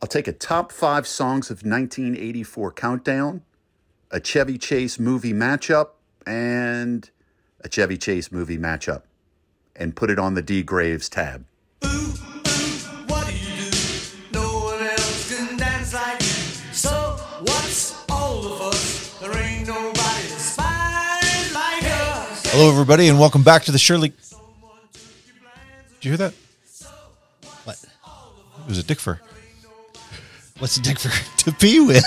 I'll take a top 5 songs of 1984 countdown, a Chevy Chase movie matchup, and a Chevy Chase movie matchup, and put it on the D Graves tab. What do you do? No one else can dance like you. So what's all of us? There ain't nobody spies like us. Hello, everybody, and welcome back to the Shirley. Did you hear that? What? It was a dick fur. What's a dick for? To pee with.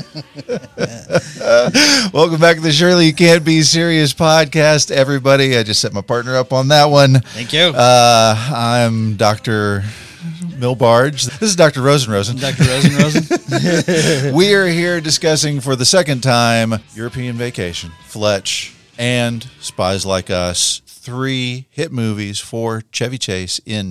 Welcome back to the Shirley You Can't Be Serious podcast, everybody. I just set my partner up on that one. Thank you. I'm Dr. Milbarge. This is Dr. Rosen. Dr. Rosen. We are here discussing for the second time European Vacation, Fletch, and Spies Like Us. 3 hit movies for Chevy Chase in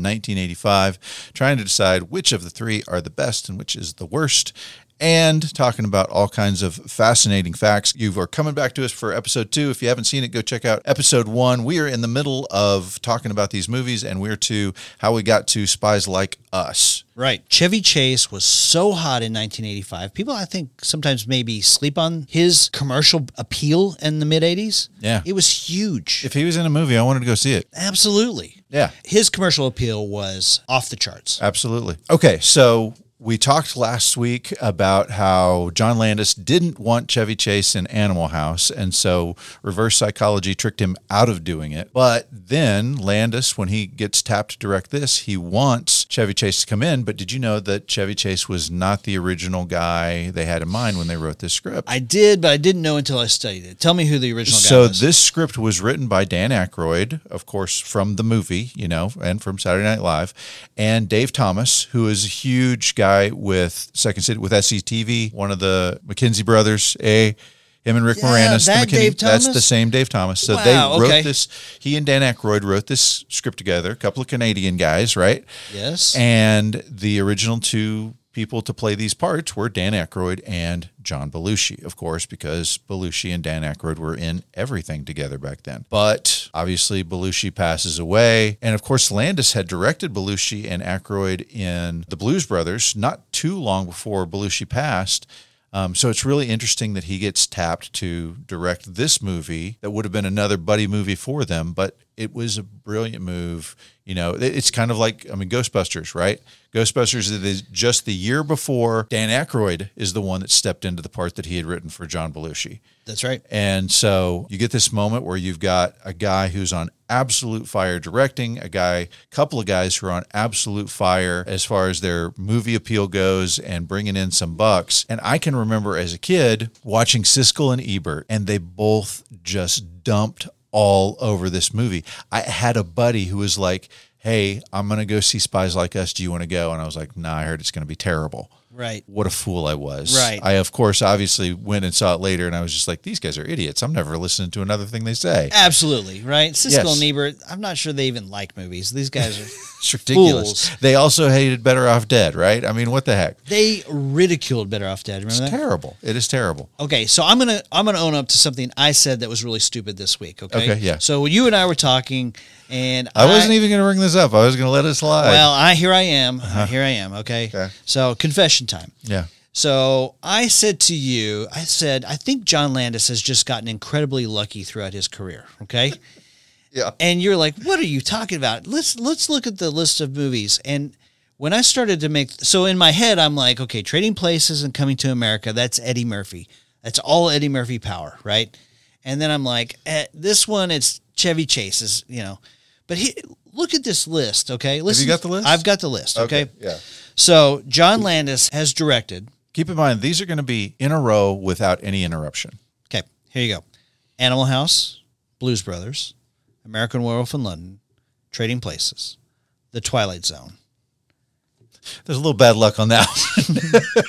1985, trying to decide which of the 3 are the best and which is the worst, and talking about all kinds of fascinating facts. You are coming back to us for episode 2. If you haven't seen it, go check out episode 1. We are in the middle of talking about these movies, and we're to how we got to Spies Like Us. Right. Chevy Chase was so hot in 1985. People, I think, sometimes maybe sleep on his commercial appeal in the mid-'80s. Yeah. It was huge. If he was in a movie, I wanted to go see it. Absolutely. Yeah. His commercial appeal was off the charts. Absolutely. Okay, so we talked last week about how John Landis didn't want Chevy Chase in Animal House, and so reverse psychology tricked him out of doing it. But then Landis, when he gets tapped to direct this, he wants Chevy Chase to come in. But did you know that Chevy Chase was not the original guy they had in mind when they wrote this script? I did, but I didn't know until I studied it. Tell me who the original guy was. So this script was written by Dan Aykroyd, of course, from the movie, and from Saturday Night Live, and Dave Thomas, who is a huge guy with Second City, with SCTV, one of the McKinsey brothers, him and Rick Moranis. That's the same Dave Thomas. So they wrote this. He and Dan Aykroyd wrote this script together. A couple of Canadian guys, right? Yes. And the original 2 people to play these parts were Dan Aykroyd and John Belushi, of course, because Belushi and Dan Aykroyd were in everything together back then. But obviously Belushi passes away. And of course, Landis had directed Belushi and Aykroyd in The Blues Brothers not too long before Belushi passed. So it's really interesting that he gets tapped to direct this movie that would have been another buddy movie for them, but it was a brilliant move. It's kind of like, Ghostbusters, right? Ghostbusters is just the year before. Dan Aykroyd is the one that stepped into the part that he had written for John Belushi. That's right. And so you get this moment where you've got a guy who's on absolute fire directing, couple of guys who are on absolute fire as far as their movie appeal goes and bringing in some bucks. And I can remember as a kid watching Siskel and Ebert, and they both just dumped all over this movie. I had a buddy who was like, hey, I'm going to go see Spies Like Us. Do you want to go? And I was like, nah, I heard it's going to be terrible. Right. What a fool I was. Right. I, of course, obviously went and saw it later, and I was just like, these guys are idiots. I'm never listening to another thing they say. Absolutely, right? Siskel Yes. and Ebert, I'm not sure they even like movies. These guys are It's ridiculous. fools. They also hated Better Off Dead, right? I mean, what the heck? They ridiculed Better Off Dead. Remember It's that? terrible. It is terrible. Okay, so I'm gonna own up to something I said that was really stupid this week. Okay, Okay, yeah. So you and I were talking, and I wasn't even going to bring this up. I was going to let it slide. Well, here I am. Here I am. Okay. Okay. So confession time. Yeah. So I said to you, I think John Landis has just gotten incredibly lucky throughout his career. Okay. Yeah. And you're like, what are you talking about? Let's look at the list of movies. And when I started to so in my head, I'm like, okay, Trading Places and Coming to America, that's Eddie Murphy. That's all Eddie Murphy power, right? And then I'm like, this one, it's Chevy Chase's, But look at this list, okay? Listen, Have you got the list? I've got the list, okay? Yeah. So John Landis has directed. Keep in mind, these are going to be in a row without any interruption. Okay, here you go. Animal House, Blues Brothers, American Werewolf in London, Trading Places, The Twilight Zone. There's a little bad luck on that one.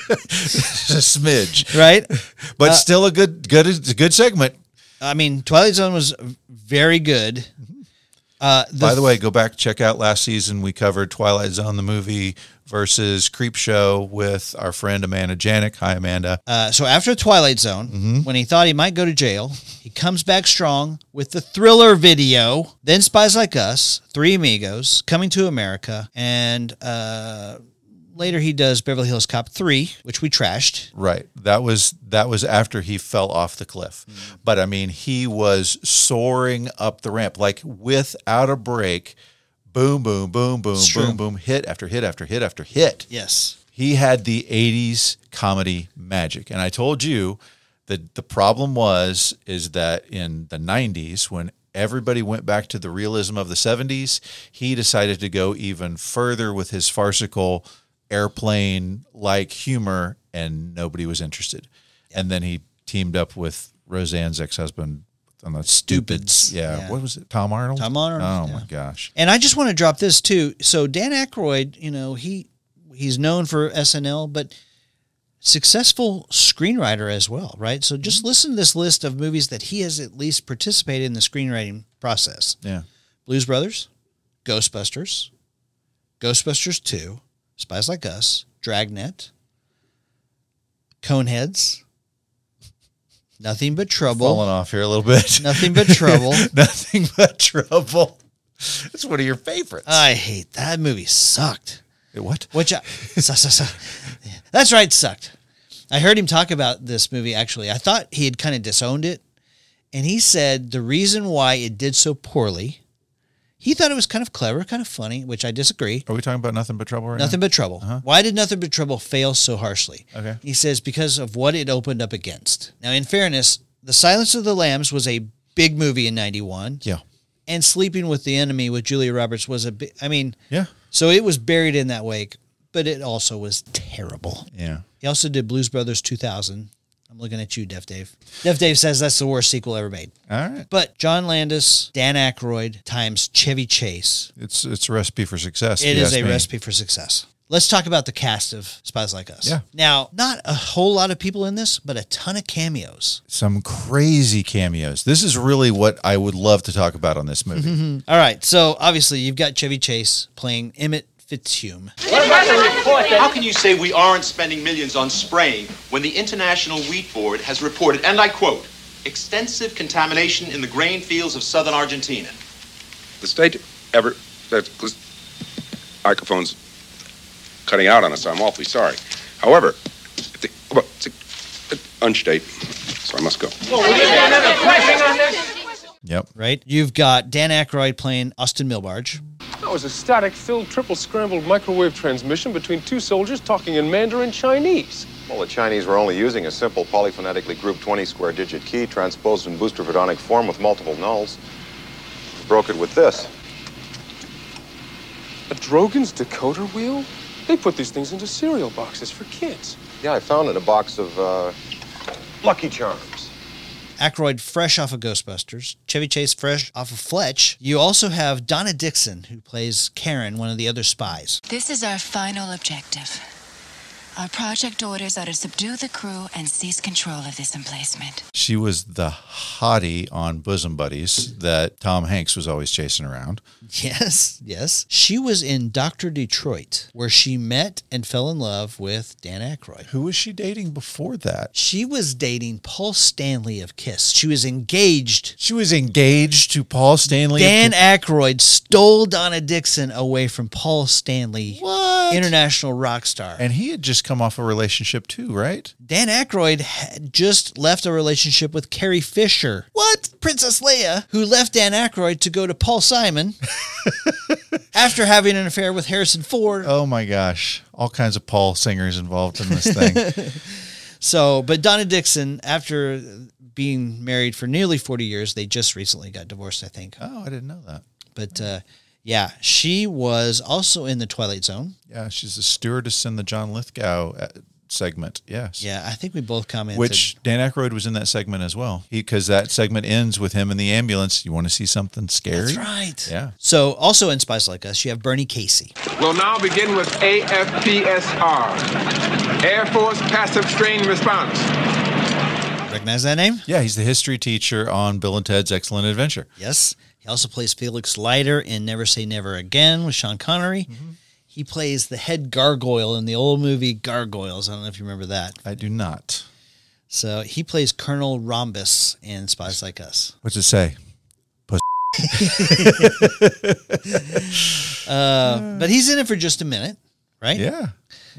a smidge. Right? But still a good segment. I mean, Twilight Zone was very good. By the way, go back, check out last season. We covered Twilight Zone, the movie, versus Creepshow with our friend Amanda Janik. Hi, Amanda. So after Twilight Zone, when he thought he might go to jail, he comes back strong with the Thriller video, then Spies Like Us, Three Amigos, Coming to America, and later he does Beverly Hills Cop 3, which we trashed. Right. That was after he fell off the cliff. But I mean, he was soaring up the ramp, like without a break. Boom, boom, boom, boom, It's true. boom, boom, hit after hit after hit after hit. Yes. He had the 80s comedy magic. And I told you that the problem is that in the 90s, when everybody went back to the realism of the 70s, he decided to go even further with his farcical airplane-like humor, and nobody was interested. And then he teamed up with Roseanne's ex-husband on the Stupids. Yeah. What was it? Tom Arnold? Tom Arnold, Oh, yeah. my gosh. And I just want to drop this too. So Dan Aykroyd, he's known for SNL, but successful screenwriter as well, right? So just listen to this list of movies that he has at least participated in the screenwriting process. Yeah. Blues Brothers, Ghostbusters, Ghostbusters 2, Spies Like Us, Dragnet, Coneheads, Nothing But Trouble. Falling off here a little bit. Nothing But Trouble. Nothing But Trouble. It's one of your favorites. I hate that movie. Sucked. What? That's right, sucked. I heard him talk about this movie, actually. I thought he had kind of disowned it. And he said the reason why it did so poorly, he thought it was kind of clever, kind of funny, which I disagree. Are we talking about Nothing But Trouble right Nothing now? But Trouble. Why did Nothing But Trouble fail so harshly? Okay. He says because of what it opened up against. Now, in fairness, The Silence of the Lambs was a big movie in 91. Yeah. And Sleeping with the Enemy with Julia Roberts was a big, Yeah. so it was buried in that wake, but it also was terrible. Yeah. He also did Blues Brothers 2000. I'm looking at you, Def Dave. Def Dave says that's the worst sequel ever made. All right. But John Landis, Dan Aykroyd times Chevy Chase. It's a recipe for success. It if you is ask a me. recipe for success. Let's talk about the cast of Spies Like Us. Yeah. Now, not a whole lot of people in this, but a ton of cameos. Some crazy cameos. This is really what I would love to talk about on this movie. All right. So obviously you've got Chevy Chase playing Emmett Fitzhume. How can you say we aren't spending millions on spraying when the International Wheat Board has reported, and I quote, extensive contamination in the grain fields of southern Argentina? The state ever... This microphone's cutting out on us. I'm awfully sorry. However, if the... Well, it's an unstate, so I must go. Yep. Right? You've got Dan Aykroyd playing Austin Milbarge. That was a static-filled, triple-scrambled microwave transmission between two soldiers talking in Mandarin Chinese. Well, the Chinese were only using a simple polyphonetically grouped 20-square-digit key transposed in booster Verdonic form with multiple nulls. We broke it with this. A Drogan's decoder wheel? They put these things into cereal boxes for kids. Yeah, I found it in a box of, Lucky Charms. Aykroyd fresh off of Ghostbusters. Chevy Chase fresh off of Fletch. You also have Donna Dixon, who plays Karen, one of the other spies. This is our final objective. Our project orders are to subdue the crew and seize control of this emplacement. She was the hottie on Bosom Buddies that Tom Hanks was always chasing around. Yes, yes. She was in Dr. Detroit, where she met and fell in love with Dan Aykroyd. Who was she dating before that? She was dating Paul Stanley of Kiss. She was engaged. She was engaged to Paul Stanley. Dan Aykroyd stole Donna Dixon away from Paul Stanley, What? international rock star. And he had just come off a relationship too, right? Dan Aykroyd had just left a relationship with Carrie Fisher. What? Princess Leia, who left Dan Aykroyd to go to Paul Simon after having an affair with Harrison Ford. Oh my gosh. All kinds of Paul singers involved in this thing. So, but Donna Dixon, after being married for nearly 40 years, they just recently got divorced, I think. Oh, I didn't know that. But yeah, she was also in The Twilight Zone. Yeah, she's a stewardess in the John Lithgow segment. Yes. Yeah, I think we both commented. Which Dan Aykroyd was in that segment as well. Because that segment ends with him in the ambulance. You want to see something scary? That's right. Yeah. So, also in Spies Like Us, you have Bernie Casey. We'll now begin with AFPSR, Air Force Passive Strain Response. Recognize that name? Yeah, he's the history teacher on Bill and Ted's Excellent Adventure. Yes. He also plays Felix Leiter in Never Say Never Again with Sean Connery. Mm-hmm. He plays the head gargoyle in the old movie Gargoyles. I don't know if you remember that. I do not. So he plays Colonel Rhombus in Spies Like Us. What's it say? But he's in it for just a minute, right? Yeah.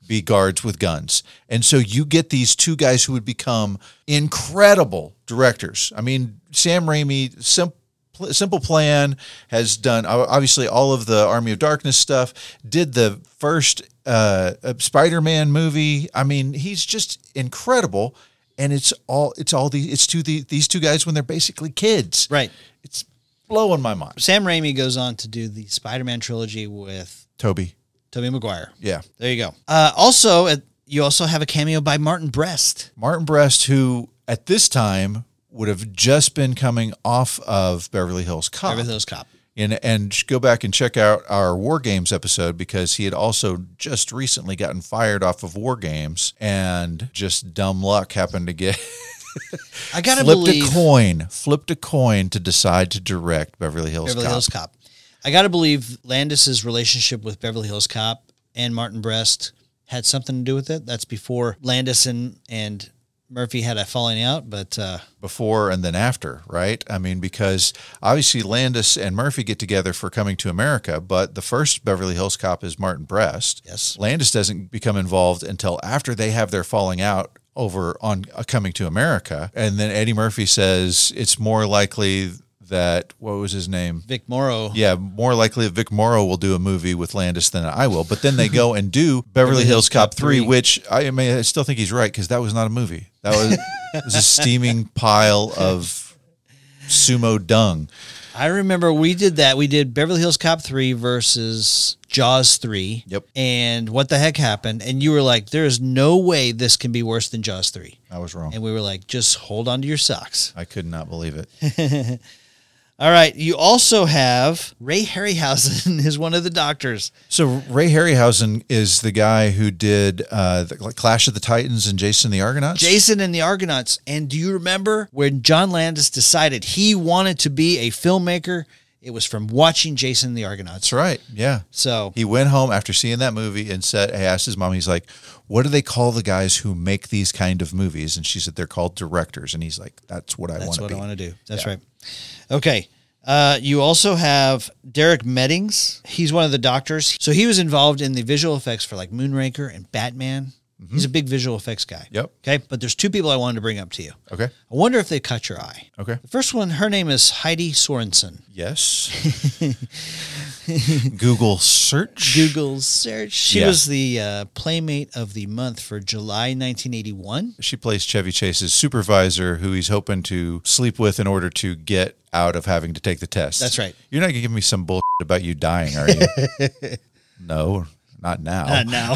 be guards with guns. And so you get these two guys who would become incredible directors. I mean, Sam Raimi, Simple Plan has done obviously all of the Army of Darkness stuff, did the first Spider-Man movie. I mean, he's just incredible. And it's these two guys when they're basically kids. Right. It's blowing my mind. Sam Raimi goes on to do the Spider-Man trilogy with Tobey Maguire. Yeah. There you go. You also have a cameo by Martin Brest. Martin Brest, who at this time would have just been coming off of Beverly Hills Cop. Beverly Hills Cop. And go back and check out our War Games episode, because he had also just recently gotten fired off of War Games, and just dumb luck happened to get I gotta flipped a coin to decide to direct Beverly Hills Cop. I gotta believe Landis's relationship with Beverly Hills Cop and Martin Brest had something to do with it. That's before Landis and Murphy had a falling out, but before and then after, right? I mean, because obviously Landis and Murphy get together for Coming to America, but the first Beverly Hills Cop is Martin Brest. Yes. Landis doesn't become involved until after they have their falling out over on Coming to America. And then Eddie Murphy says it's more likely that, what was his name? Vic Morrow. Yeah, more likely that Vic Morrow will do a movie with Landis than I will. But then they go and do Beverly Hills Cop 3, which I still think he's right, because that was not a movie. That was a steaming pile of sumo dung. I remember we did that. We did Beverly Hills Cop 3 versus Jaws 3. Yep. And what the heck happened? And you were like, there is no way this can be worse than Jaws 3. I was wrong. And we were like, just hold on to your socks. I could not believe it. All right. You also have Ray Harryhausen is one of the doctors. So Ray Harryhausen is the guy who did the Clash of the Titans and Jason and the Argonauts? Jason and the Argonauts. And do you remember when John Landis decided he wanted to be a filmmaker? It was from watching Jason and the Argonauts. That's right. Yeah. So he went home after seeing that movie and said, he asked his mom, he's like, what do they call the guys who make these kind of movies? And she said, they're called directors. And he's like, that's what I want to be. That's what I want to do. That's right. Okay. You also have Derek Meddings. He's one of the doctors. So he was involved in the visual effects for like Moonraker and Batman. Mm-hmm. He's a big visual effects guy. Yep. Okay. But there's two people I wanted to bring up to you. Okay. I wonder if they caught your eye. Okay. The first one, her name is Heidi Sorensen. Yes. Google search. She was the Playmate of the Month for July 1981. She plays Chevy Chase's supervisor, who he's hoping to sleep with in order to get out of having to take the test. That's right. You're not going to give me some bullshit about you dying, are you? No, not now. Not now.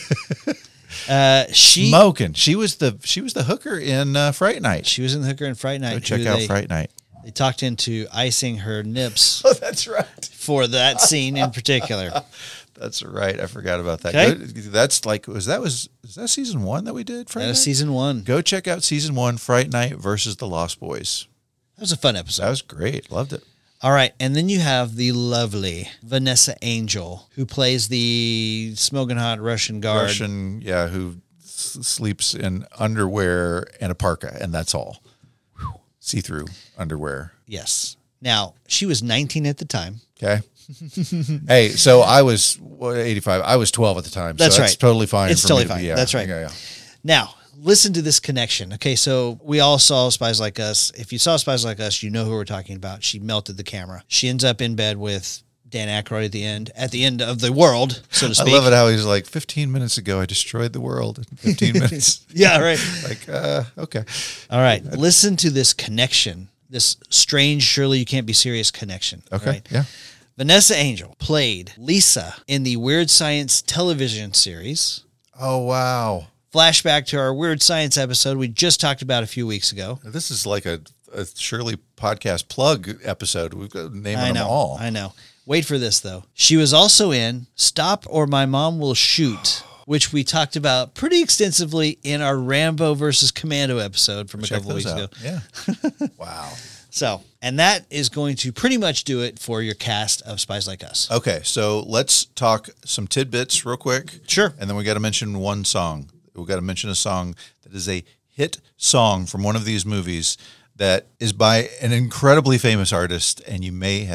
Smoking. She was the hooker in Fright Night. She was in the hooker in Fright Night. Go check out Fright Night. They talked into icing her nips. Oh, that's right. For that scene in particular. That's right. I forgot about that. Okay. That's like, is that season 1 that we did? That was season 1. Go check out season 1, Fright Night versus the Lost Boys. That was a fun episode. That was great. Loved it. All right. And then you have the lovely Vanessa Angel, who plays the smoking hot Russian guard. Who sleeps in underwear and a parka, and that's all. See-through underwear. Yes. Now, she was 19 at the time. Okay. Hey, so I was 85. I was 12 at the time. That's so right. It's totally fine. It's for totally me to fine. be, That's right. Yeah. Now, listen to this connection. Okay, so we all saw Spies Like Us. If you saw Spies Like Us, you know who we're talking about. She melted the camera. She ends up in bed with Dan Aykroyd at the end of the world, so to speak. I love it how he's like, 15 minutes ago, I destroyed the world in 15 minutes. Yeah, right. Like, okay. All right. Listen to this connection, this strange, surely you can't be serious connection. Okay. Right? Yeah. Vanessa Angel played Lisa in the Weird Science television series. Oh, wow. Flashback to our Weird Science episode we just talked about a few weeks ago. This is like a Shirley podcast plug episode. We've got naming them all. I know. Wait for this, though. She was also in Stop or My Mom Will Shoot, which we talked about pretty extensively in our Rambo versus Commando episode from a couple of weeks ago. Yeah. Wow. So, and that is going to pretty much do it for your cast of Spies Like Us. Okay, so let's talk some tidbits real quick. Sure. And then we got to mention one song. We got to mention a song that is a hit song from one of these movies that is by an incredibly famous artist, and you may have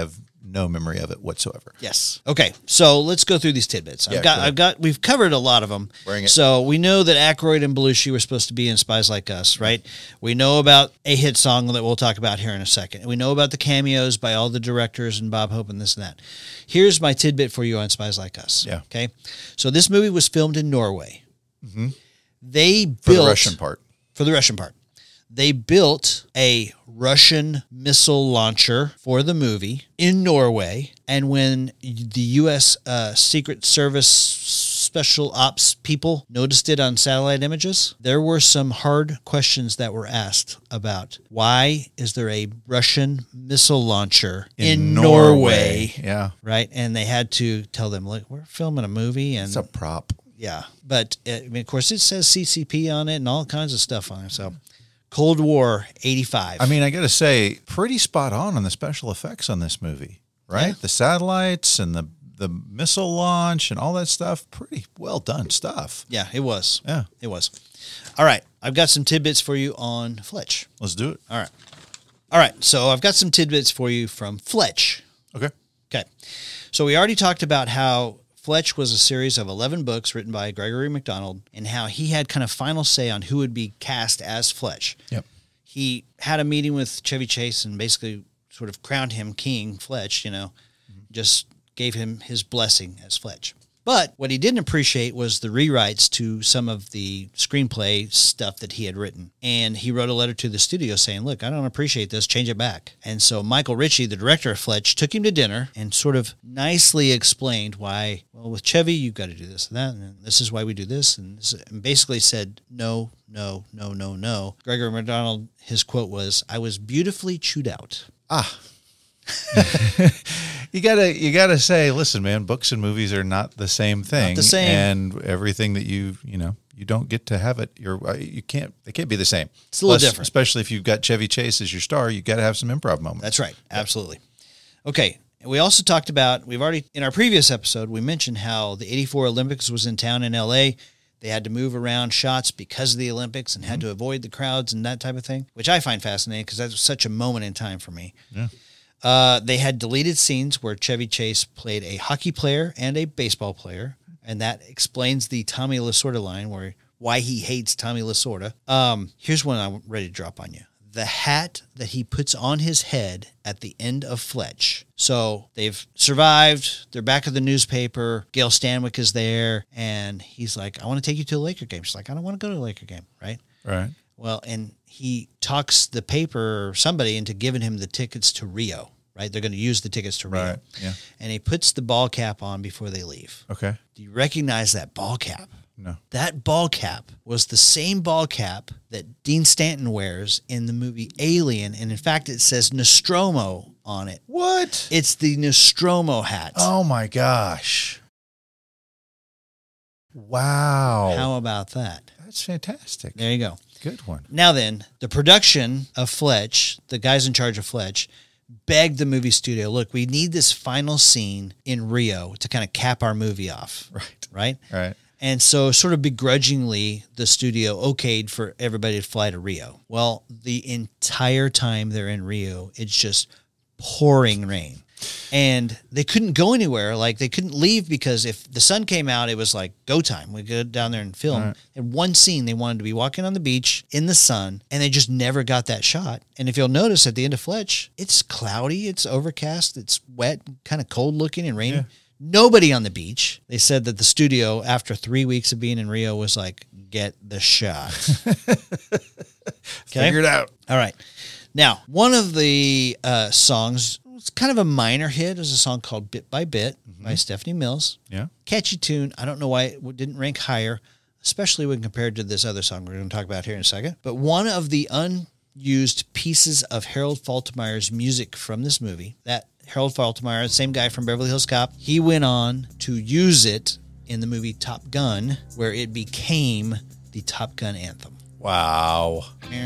no memory of it whatsoever. Yes. Okay. So let's go through these tidbits. We've covered a lot of them. Bring it. So we know that Aykroyd and Belushi were supposed to be in Spies Like Us, right? We know about a hit song that we'll talk about here in a second. We know about the cameos by all the directors and Bob Hope and this and that. Here's my tidbit for you on Spies Like Us. Yeah. Okay. So this movie was filmed in Norway. Mm-hmm. They built For the Russian part. For the Russian part. They built a Russian missile launcher for the movie in Norway. And when the U.S. Secret Service special ops people noticed it on satellite images, there were some hard questions that were asked about why is there a Russian missile launcher in Norway? Yeah. Right? And they had to tell them, look, we're filming a movie. And It's a prop. yeah. But, of course, it says CCP on it and all kinds of stuff on it. So Cold War 85. I mean, I got to say, pretty spot on the special effects on this movie, right? Yeah. The satellites and the missile launch and all that stuff, pretty well done stuff. Yeah, it was. Yeah. It was. All right. I've got some tidbits for you on Fletch. Let's do it. All right. So I've got some tidbits for you from Fletch. Okay. Okay. So we already talked about how Fletch was a series of 11 books written by Gregory MacDonald and how he had kind of final say on who would be cast as Fletch. Yep. He had a meeting with Chevy Chase and basically sort of crowned him King Fletch, just gave him his blessing as Fletch. But what he didn't appreciate was the rewrites to some of the screenplay stuff that he had written. And he wrote a letter to the studio saying, look, I don't appreciate this, change it back. And so Michael Ritchie, the director of Fletch, took him to dinner and sort of nicely explained why, well, with Chevy, you've got to do this and that, and this is why we do this, and basically said, no. Gregory MacDonald, his quote was, I was beautifully chewed out. You gotta say, listen, man, books and movies are not the same thing. Not the same. And everything that you don't get to have it. They can't be the same. It's a little different. Especially if you've got Chevy Chase as your star, you got to have some improv moments. That's right. Absolutely. Okay. We also talked about, in our previous episode, we mentioned how the 84 Olympics was in town in LA. They had to move around shots because of the Olympics and had to avoid the crowds and that type of thing, which I find fascinating because that was such a moment in time for me. Yeah. They had deleted scenes where Chevy Chase played a hockey player and a baseball player, and that explains the Tommy Lasorda line why he hates Tommy Lasorda. Here's one I'm ready to drop on you. The hat that he puts on his head at the end of Fletch. So they've survived. They're back at the newspaper. Gail Stanwyck is there, and he's like, I want to take you to a Laker game. She's like, I don't want to go to a Laker game, right? Right. Well, and he talks the paper or somebody into giving him the tickets to Rio, right? They're going to use the tickets to Rio. Right. Yeah. And he puts the ball cap on before they leave. Okay. Do you recognize that ball cap? No. That ball cap was the same ball cap that Dean Stanton wears in the movie Alien. And in fact, it says Nostromo on it. What? It's the Nostromo hat. Oh my gosh. Wow. How about that? That's fantastic. There you go. Good one. Now then, the production of Fletch, the guys in charge of Fletch, begged the movie studio, look, we need this final scene in Rio to kind of cap our movie off. Right? Right. And so sort of begrudgingly, the studio okayed for everybody to fly to Rio. Well, the entire time they're in Rio, it's just pouring rain. And they couldn't go anywhere. Like, they couldn't leave because if the sun came out, it was like go time. We go down there and film. Right. And one scene, they wanted to be walking on the beach in the sun, and they just never got that shot. And if you'll notice at the end of Fletch, it's cloudy, it's overcast, it's wet, kind of cold looking and rainy. Yeah. Nobody on the beach. They said that the studio, after 3 weeks of being in Rio, was like, get the shot. Figure it out. All right. Now, one of the songs, it's kind of a minor hit, is a song called Bit by Bit by Stephanie Mills. Yeah. Catchy tune. I don't know why it didn't rank higher, especially when compared to this other song we're going to talk about here in a second. But one of the unused pieces of Harold Faltermeyer's music from this movie, that Harold Faltermeyer, the same guy from Beverly Hills Cop, he went on to use it in the movie Top Gun, where it became the Top Gun anthem. Wow.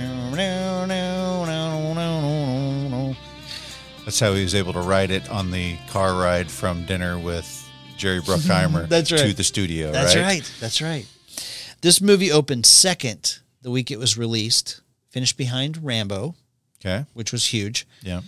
That's how he was able to write it on the car ride from dinner with Jerry Bruckheimer That's right. to the studio, That's right? right. That's right. This movie opened second the week it was released, finished behind Rambo, Okay. which was huge. Yeah.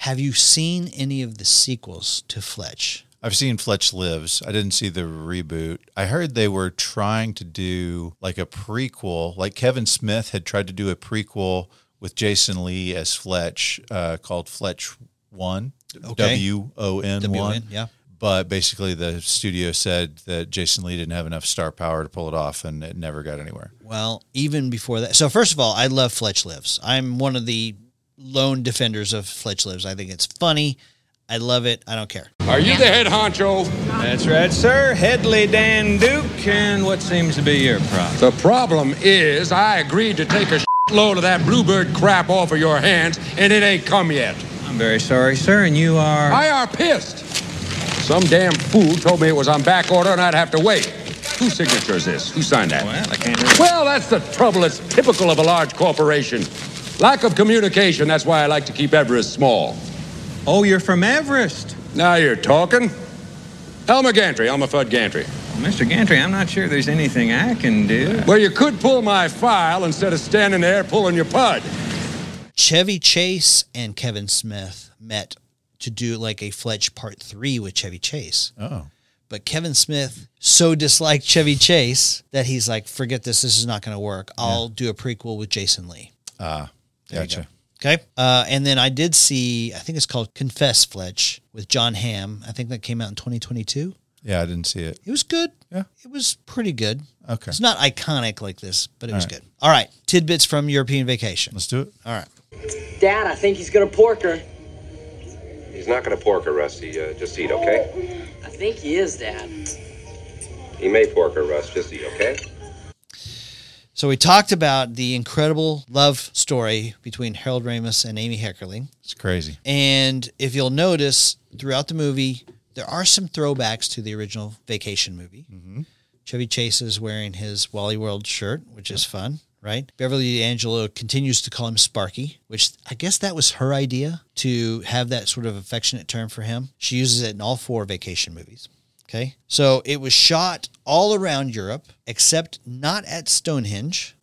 Have you seen any of the sequels to Fletch? I've seen Fletch Lives. I didn't see the reboot. I heard they were trying to do like a prequel, like Kevin Smith had tried to do a prequel with Jason Lee as Fletch called Fletch 1, W-O-N 1. Yeah. But basically the studio said that Jason Lee didn't have enough star power to pull it off, and it never got anywhere. Well, even before that. So first of all, I love Fletch Lives. I'm one of the lone defenders of Fletch Lives. I think it's funny. I love it. I don't care. Are you the head honcho? That's right, sir. Headley Dan Duke, and what seems to be your problem? The problem is I agreed to take a load of that Bluebird crap off of your hands, and it ain't come yet. I'm very sorry, sir, and you are... I are pissed. Some damn fool told me it was on back order and I'd have to wait. Whose signature is this? Who signed that? Well, I can't... Well, that's the trouble. It's typical of a large corporation. Lack of communication. That's why I like to keep Everest small. Oh, you're from Everest. Now you're talking. Elmer Gantry, Elmer Fudd Gantry. Well, Mr. Gantry, I'm not sure there's anything I can do. Well, you could pull my file instead of standing there pulling your pud. Chevy Chase and Kevin Smith met to do like a Fletch Part 3 with Chevy Chase. Oh. But Kevin Smith so disliked Chevy Chase that he's like, forget this. This is not going to work. I'll do a prequel with Jason Lee. Gotcha. Okay. And then I did see, I think it's called Confess Fletch with John Hamm. I think that came out in 2022. Yeah, I didn't see it. It was good. Yeah. It was pretty good. Okay. It's not iconic like this, but it was right. good. All right. Tidbits from European Vacation. Let's do it. All right. Dad, I think he's gonna pork her. He's not going to pork her, Rusty. Just eat, okay? I think he is, Dad. He may pork her, Russ. Just eat, okay? So we talked about the incredible love story between Harold Ramis and Amy Heckerling. It's crazy. And if you'll notice, throughout the movie, there are some throwbacks to the original Vacation movie. Mm-hmm. Chevy Chase is wearing his Wally World shirt, which is fun, right? Beverly D'Angelo continues to call him Sparky, which I guess that was her idea to have that sort of affectionate term for him. She uses it in all 4 Vacation movies. Okay. So it was shot all around Europe, except not at Stonehenge.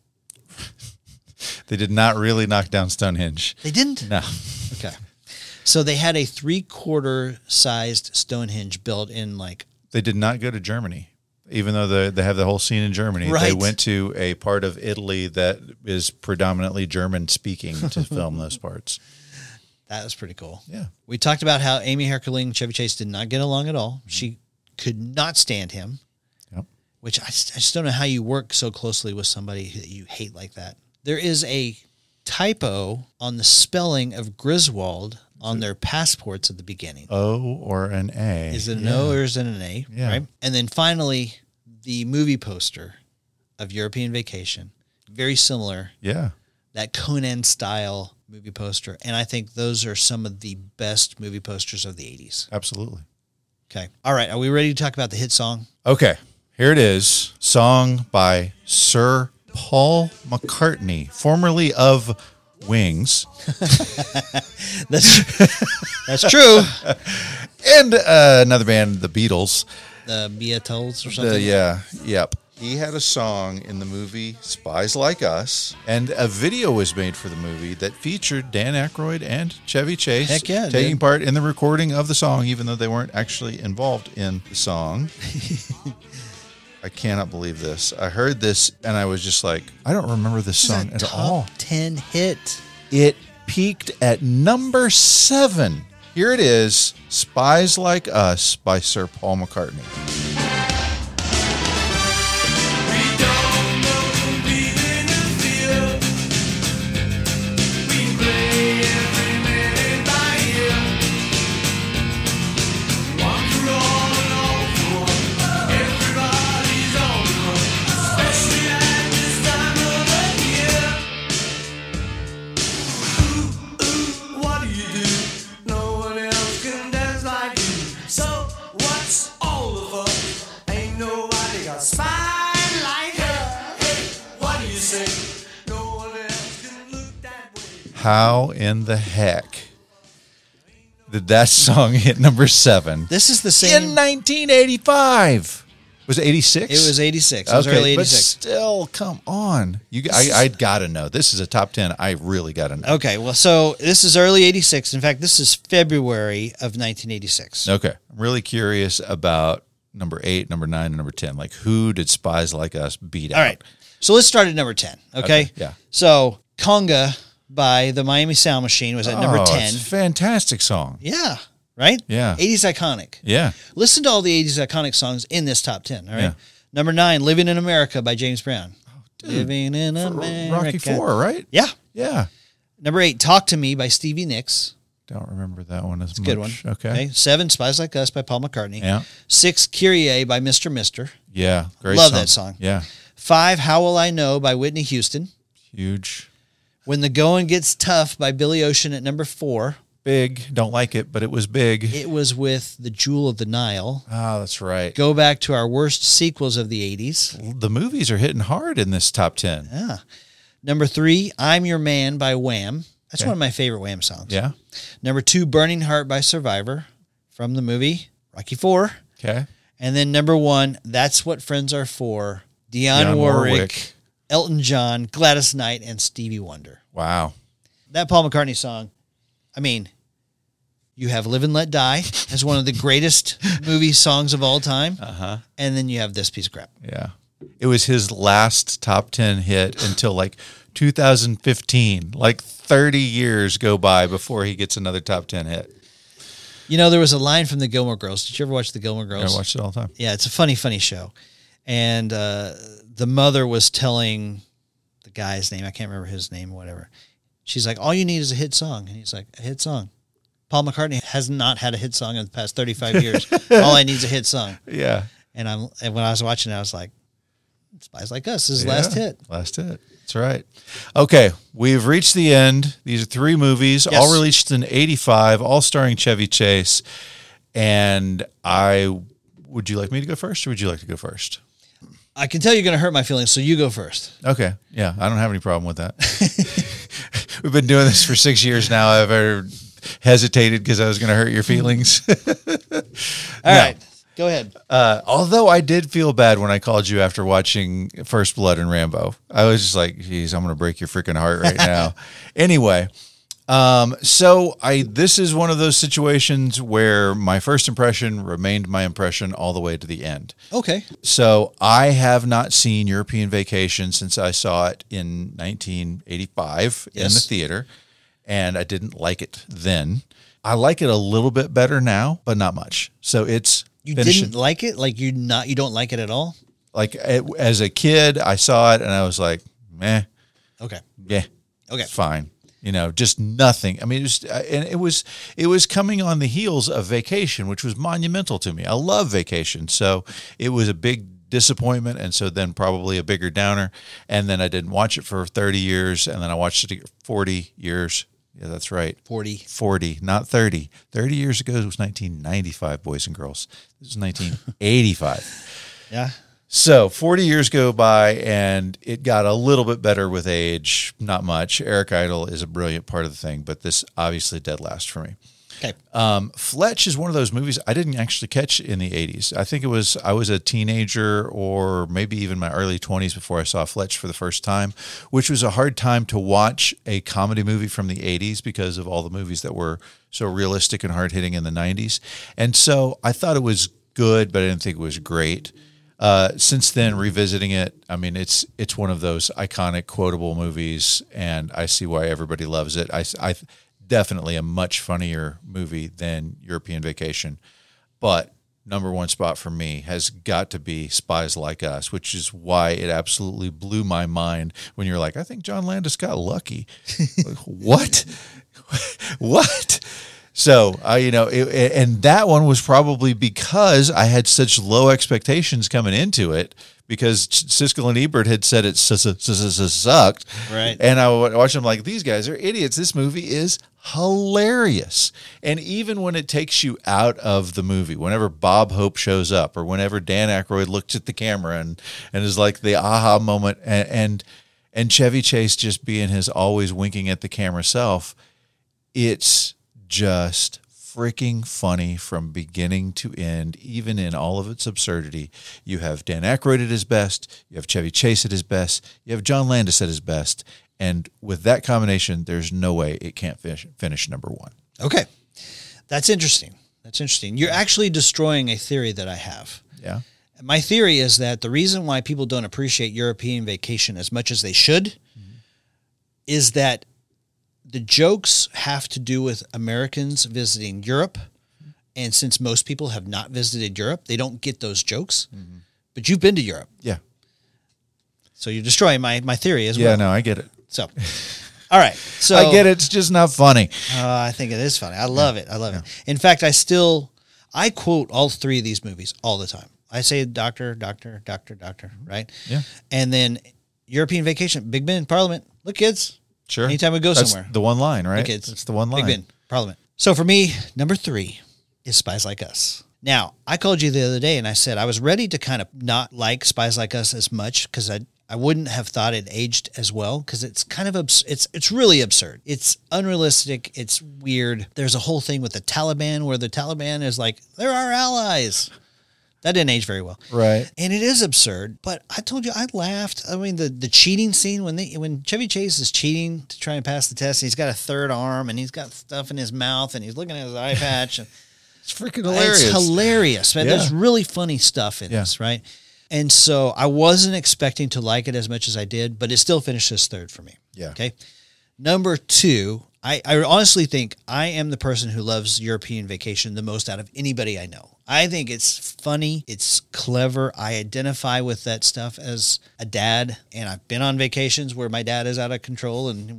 They did not really knock down Stonehenge. They didn't? No. Okay. So they had a 3/4 sized Stonehenge built in like... They did not go to Germany, even though they have the whole scene in Germany. Right. They went to a part of Italy that is predominantly German speaking to film those parts. That was pretty cool. Yeah. We talked about how Amy Heckerling and Chevy Chase did not get along at all. She could not stand him, Yep. which I just don't know how you work so closely with somebody that you hate like that. There is a typo on the spelling of Griswold on their passports at the beginning. O or an A. Is it an O or is it an A? Yeah. Right. And then finally, the movie poster of European Vacation, very similar. Yeah. That Conan style movie poster. And I think those are some of the best movie posters of the 80s. Absolutely. Okay. All right. Are we ready to talk about the hit song? Okay. Here it is. Song by Sir Paul McCartney, formerly of Wings. That's true. And another band, the Beatles. The Beatles or something? Yep. He had a song in the movie Spies Like Us, and a video was made for the movie that featured Dan Aykroyd and Chevy Chase Heck yeah, taking dude. part in the recording of the song, even though they weren't actually involved in the song. I cannot believe this. I heard this, and I was just like, I don't remember this song at all. 10 hit. It peaked at number 7. Here it is, Spies Like Us by Sir Paul McCartney. What do you do? No one else can dance like you. So what's all of us? Ain't nobody got spine like her. Hey, what do you say? No one else can look that way. How in the heck did that song hit number 7? This is the same. In 1985. Was it 86? It was 86. It was early 86. But still, come on. I got to know. This is a top 10. I really got to know. Okay, well, so this is early 86. In fact, this is February of 1986. Okay. I'm really curious about number 8, number 9, and number 10. Like, who did Spies Like Us beat out? All right. So let's start at number 10, okay? Yeah. So Conga by the Miami Sound Machine was at number 10. It's a fantastic song. Yeah, right? Yeah. 80s iconic. Yeah. Listen to all the 80s iconic songs in this top 10, all right? Yeah. Number 9, Living in America by James Brown. Living in America. Rocky IV, right? Yeah. Yeah. Number 8, Talk to Me by Stevie Nicks. Don't remember that one as much. Good one. Okay. 7, Spies Like Us by Paul McCartney. Yeah. 6, Kyrie by Mr. Mister. Yeah. Great Love song. that song. Yeah. 5, How Will I Know by Whitney Houston. Huge. When the Going Gets Tough by Billy Ocean at number 4. Big. Don't like it, but it was big. It was with The Jewel of the Nile. Oh, that's right. Go back to our worst sequels of the 80s. The movies are hitting hard in this top 10. Yeah. Number 3, I'm Your Man by Wham. That's Okay. one of my favorite Wham songs. Yeah. Number 2, Burning Heart by Survivor from the movie Rocky IV. Okay. And then number 1, That's What Friends Are For, Dionne Warwick, Elton John, Gladys Knight, and Stevie Wonder. Wow. That Paul McCartney song, I mean, you have Live and Let Die as one of the greatest movie songs of all time. Uh-huh. And then you have this piece of crap. Yeah. It was his last top 10 hit until like 2015. Like 30 years go by before he gets another top 10 hit. You know, there was a line from the Gilmore Girls. Did you ever watch the Gilmore Girls? I watched it all the time. Yeah, it's a funny, funny show. And the mother was telling the guy's name, I can't remember his name, whatever. She's like, all you need is a hit song. And he's like, a hit song? Paul McCartney has not had a hit song in the past 35 years. All I need is a hit song. Yeah. And when I was watching it, I was like, Spies Like Us is his last hit. Last hit. That's right. Okay, we've reached the end. These are 3 movies, Yes. all released in 85, all starring Chevy Chase. And would you like me to go first, or would you like to go first? I can tell you're going to hurt my feelings, so you go first. Okay. Yeah, I don't have any problem with that. We've been doing this for 6 years now. I've ever hesitated because I was going to hurt your feelings. All right. Go ahead. Although I did feel bad when I called you after watching First Blood and Rambo. I was just like, geez, I'm going to break your freaking heart right now. Anyway, this is one of those situations where my first impression remained my impression all the way to the end. Okay. So I have not seen European Vacation since I saw it in 1985 in the theater, and I didn't like it then. I like it a little bit better now, but not much. So it's You didn't like it? Like you don't like it at all? Like as a kid, I saw it and I was like, meh. Okay. Yeah. Okay. It's fine. You know, just nothing. I mean, it was coming on the heels of Vacation, which was monumental to me. I love Vacation. So it was a big disappointment. And so then probably a bigger downer. And then I didn't watch it for 30 years. And then I watched it 40 years. Yeah, that's right. 40, not 30. 30 years ago, it was 1995, boys and girls. This is 1985. Yeah. So 40 years go by, and it got a little bit better with age. Not much. Eric Idle is a brilliant part of the thing, but this obviously dead last for me. Okay. Fletch is one of those movies I didn't actually catch in the 80s. I think I was a teenager or maybe even my early 20s before I saw Fletch for the first time, which was a hard time to watch a comedy movie from the 80s because of all the movies that were so realistic and hard-hitting in the 90s. And so I thought it was good, but I didn't think it was great. Since then, revisiting it, I mean, it's one of those iconic, quotable movies, and I see why everybody loves it. I definitely a much funnier movie than European Vacation, but number one spot for me has got to be Spies Like Us, which is why it absolutely blew my mind when you're like, I think John Landis got lucky. Like, what? What? So, and that one was probably because I had such low expectations coming into it, because Siskel and Ebert had said it sucked. Right. And I watched them like, these guys are idiots. This movie is hilarious. And even when it takes you out of the movie, whenever Bob Hope shows up or whenever Dan Aykroyd looks at the camera and is like the aha moment, and Chevy Chase just being his always winking at the camera self, it's just freaking funny from beginning to end, even in all of its absurdity. You have Dan Aykroyd at his best. You have Chevy Chase at his best. You have John Landis at his best. And with that combination, there's no way it can't finish number one. Okay. That's interesting. You're actually destroying a theory that I have. Yeah. My theory is that the reason why people don't appreciate European Vacation as much as they should is that the jokes have to do with Americans visiting Europe. And since most people have not visited Europe, they don't get those jokes. But you've been to Europe. Yeah. So you're destroying my theory as well. Yeah, no, I get it. So, all right. So I get it. It's just not funny. I think it is funny. I love it. In fact, I quote all three of these movies all the time. I say doctor, right? Yeah. And then European Vacation, Big Ben, Parliament. Look, kids. Sure. Anytime we go That's somewhere. the one line, right? Look, kids. That's the one line. Big Ben, Parliament. So for me, number 3 is Spies Like Us. Now, I called you the other day and I said I was ready to kind of not like Spies Like Us as much because I wouldn't have thought it aged as well because it's kind of it's really absurd. It's unrealistic. It's weird. There's a whole thing with the Taliban where the Taliban is like, they're our allies. That didn't age very well. Right. And it is absurd, but I told you I laughed. I mean, the cheating scene when Chevy Chase is cheating to try and pass the test, and he's got a third arm and he's got stuff in his mouth and he's looking at his eye patch. And it's freaking hilarious. It's hilarious, man. Yeah. There's really funny stuff in this, right? And so I wasn't expecting to like it as much as I did, but it still finishes third for me. Yeah. Okay. Number 2, I honestly think I am the person who loves European Vacation the most out of anybody I know. I think it's funny. It's clever. I identify with that stuff as a dad, and I've been on vacations where my dad is out of control and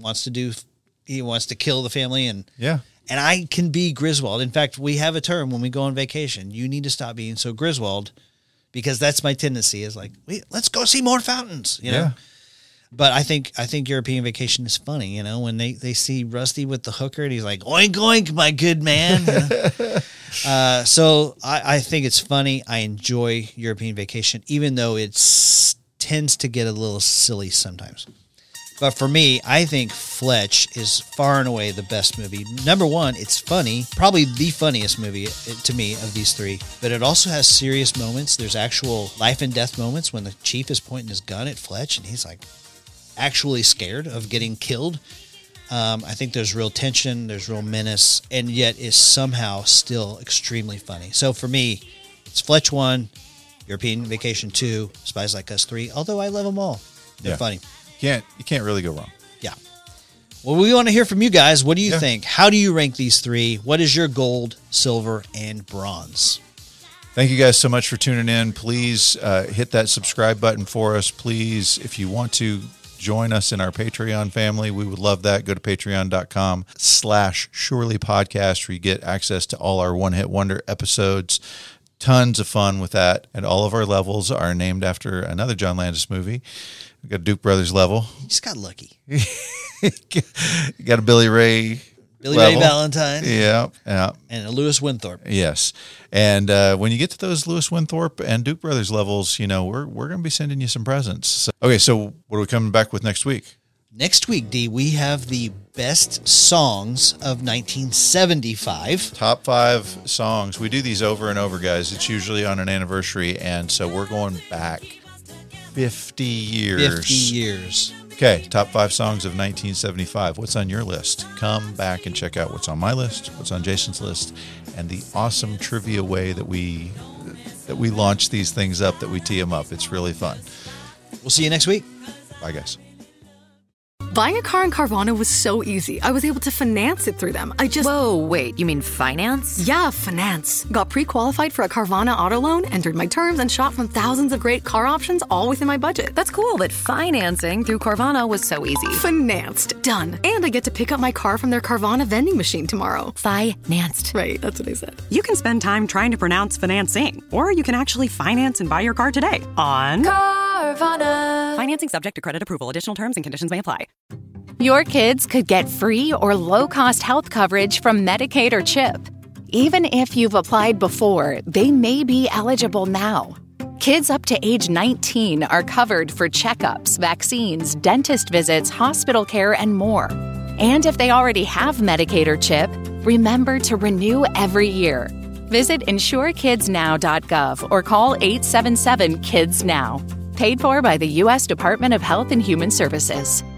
he wants to kill the family, and I can be Griswold. In fact, we have a term when we go on vacation. You need to stop being so Griswold, because that's my tendency is like, let's go see more fountains, you know? But I think European Vacation is funny, you know, when they see Rusty with the hooker and he's like, oink, oink, my good man. You know? So I think it's funny. I enjoy European Vacation, even though it tends to get a little silly sometimes. But for me, I think Fletch is far and away the best movie. Number 1, it's funny, probably the funniest movie to me of these 3. But it also has serious moments. There's actual life and death moments when the chief is pointing his gun at Fletch and he's like actually scared of getting killed. I think there's real tension, there's real menace, and yet is somehow still extremely funny. So for me, it's Fletch 1, European Vacation 2, Spies Like Us 3, although I love them all. They're funny. You can't really go wrong. Yeah. Well, we want to hear from you guys. What do you think? How do you rank these 3? What is your gold, silver, and bronze? Thank you guys so much for tuning in. Please hit that subscribe button for us. Please, if you want to join us in our Patreon family, we would love that. Go to patreon.com/Surely Podcast, where you get access to all our One Hit Wonder episodes. Tons of fun with that. And all of our levels are named after another John Landis movie. We got a Duke Brothers level. You just got lucky. You got a Billy Ray Ray Valentine. Yeah. And a Lewis Winthorpe. Yes. And when you get to those Lewis Winthorpe and Duke Brothers levels, you know, we're going to be sending you some presents. So what are we coming back with next week? Next week, D, we have the best songs of 1975. Top 5 songs. We do these over and over, guys. It's usually on an anniversary. And so we're going back 50 years. 50 years. Okay, top 5 songs of 1975. What's on your list? Come back and check out what's on my list, what's on Jason's list, and the awesome trivia way that we launch these things up, that we tee them up. It's really fun. We'll see you next week. Bye, guys. Buying a car in Carvana was so easy. I was able to finance it through them. Whoa, wait, you mean finance? Yeah, finance. Got pre-qualified for a Carvana auto loan, entered my terms, and shop from thousands of great car options, all within my budget. That's cool that financing through Carvana was so easy. Financed. Done. And I get to pick up my car from their Carvana vending machine tomorrow. Financed. Right, that's what I said. You can spend time trying to pronounce financing, or you can actually finance and buy your car today on Carvana. Financing subject to credit approval. Additional terms and conditions may apply. Your kids could get free or low-cost health coverage from Medicaid or CHIP. Even if you've applied before, they may be eligible now. Kids up to age 19 are covered for checkups, vaccines, dentist visits, hospital care, and more. And if they already have Medicaid or CHIP, remember to renew every year. Visit insurekidsnow.gov or call 877-KIDS-NOW. Paid for by the U.S. Department of Health and Human Services.